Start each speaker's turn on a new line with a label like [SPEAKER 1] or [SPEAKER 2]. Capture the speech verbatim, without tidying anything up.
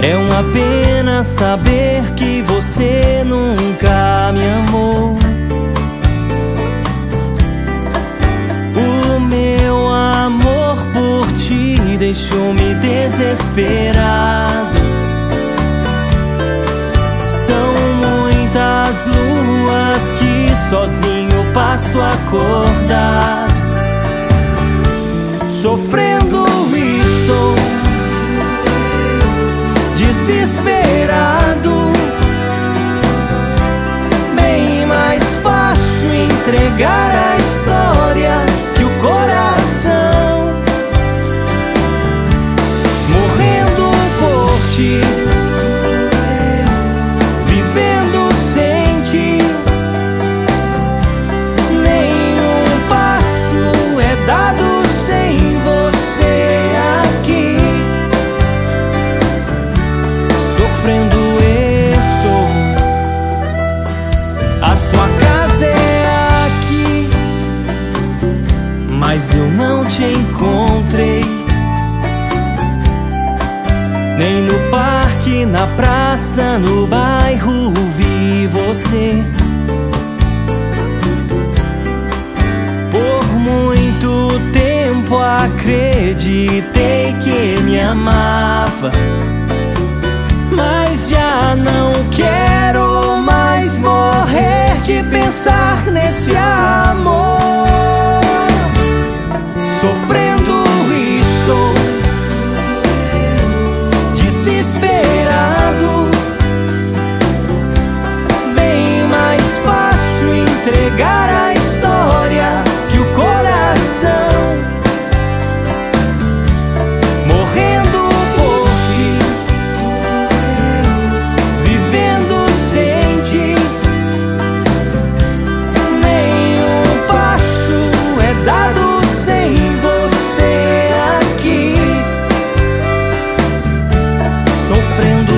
[SPEAKER 1] É uma pena saber que você nunca me amou. O meu amor por ti deixou-me desesperado. São muitas luas que sozinho passo acordado. Sofrendo estou, desesperado. Bem mais fácil entregar a história que o coração. Morrendo por ti, vivendo sem ti. Nenhum passo é dado sem você aqui. Sofrendo estou, a sua casa é aqui, mas eu não te encontrei. Nem no parque, na praça, no bairro vi você. Por muito tempo acreditei que me amava, mas já não quero mais morrer de pensar nesse amor. Sofrendo estou, desesperado. Bem mais fácil entregar a história que o coração. Morrendo por ti, vivendo sem ti. Nenhum passo é dado sem você aqui. Sofrendo